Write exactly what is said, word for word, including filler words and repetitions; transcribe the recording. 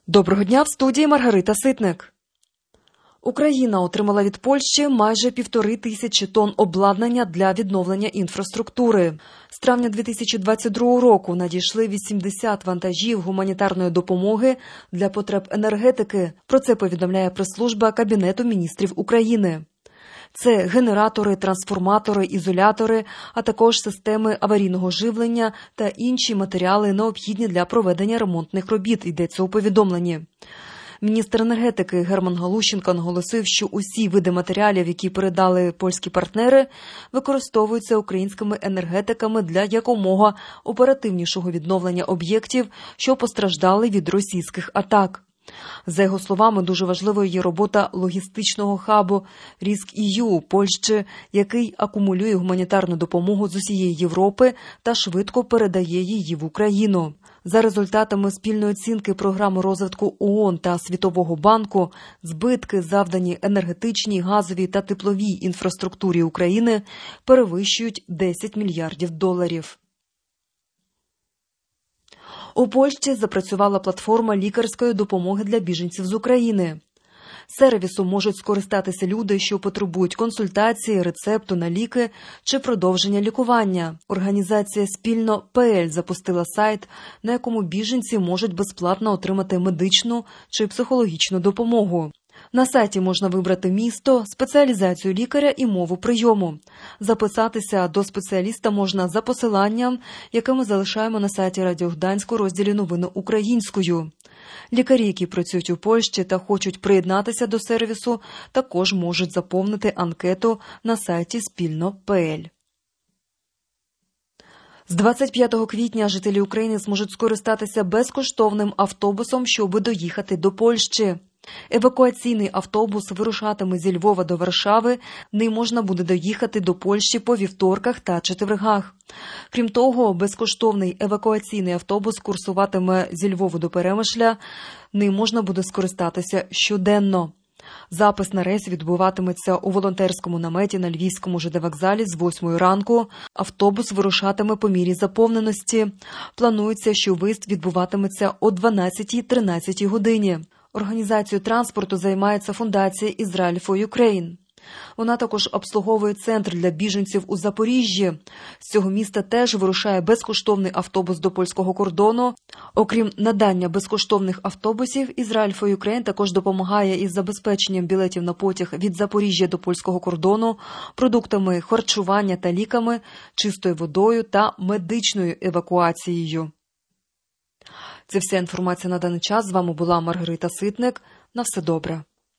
Доброго дня, в студії Маргарита Ситник. Україна отримала від Польщі майже півтори тисячі тонн обладнання для відновлення інфраструктури. З травня дві тисячі двадцять другого року надійшли вісімдесят вантажів гуманітарної допомоги для потреб енергетики. Про це повідомляє прес-служба Кабінету міністрів України. Це генератори, трансформатори, ізолятори, а також системи аварійного живлення та інші матеріали, необхідні для проведення ремонтних робіт, йдеться у повідомленні. Міністр енергетики Герман Галущенко наголосив, що усі види матеріалів, які передали польські партнери, використовуються українськими енергетиками для якомога оперативнішого відновлення об'єктів, що постраждали від російських атак. За його словами, дуже важливою є робота логістичного хабу Ріск-ІЮ у Польщі, який акумулює гуманітарну допомогу з усієї Європи та швидко передає її в Україну. За результатами спільної оцінки програми розвитку ООН та Світового банку, збитки, завдані енергетичній, газовій та тепловій інфраструктурі України, перевищують десять мільярдів доларів. У Польщі запрацювала платформа лікарської допомоги для біженців з України. Сервісом можуть скористатися люди, що потребують консультації, рецепту на ліки чи продовження лікування. Організація «Спільно.ПЛ» запустила сайт, на якому біженці можуть безплатно отримати медичну чи психологічну допомогу. На сайті можна вибрати місто, спеціалізацію лікаря і мову прийому. Записатися до спеціаліста можна за посиланням, яке ми залишаємо на сайті Радіо Гданськ у розділі «Новини українською». Лікарі, які працюють у Польщі та хочуть приєднатися до сервісу, також можуть заповнити анкету на сайті «Спільно.ПЛ». З двадцять п'ятого квітня жителі України зможуть скористатися безкоштовним автобусом, щоб доїхати до Польщі. Евакуаційний автобус вирушатиме зі Львова до Варшави, ним можна буде доїхати до Польщі по вівторках та четвергах. Крім того, безкоштовний евакуаційний автобус курсуватиме зі Львова до Перемишля, ним можна буде скористатися щоденно. Запис на рейс відбуватиметься у волонтерському наметі на Львівському ЖД-вокзалі з восьмої ранку. Автобус вирушатиме по мірі заповненості. Планується, що виїзд відбуватиметься о дванадцятій-тринадцятій годині. Організацією транспорту займається фундація «Ізраїль for Ukraine». Вона також обслуговує центр для біженців у Запоріжжі. З цього міста теж вирушає безкоштовний автобус до польського кордону. Окрім надання безкоштовних автобусів, «Ізраїль for Ukraine» також допомагає із забезпеченням білетів на потяг від Запоріжжя до польського кордону, продуктами харчування та ліками, чистою водою та медичною евакуацією. Це вся інформація на даний час. З вами була Маргарита Ситник. На все добре.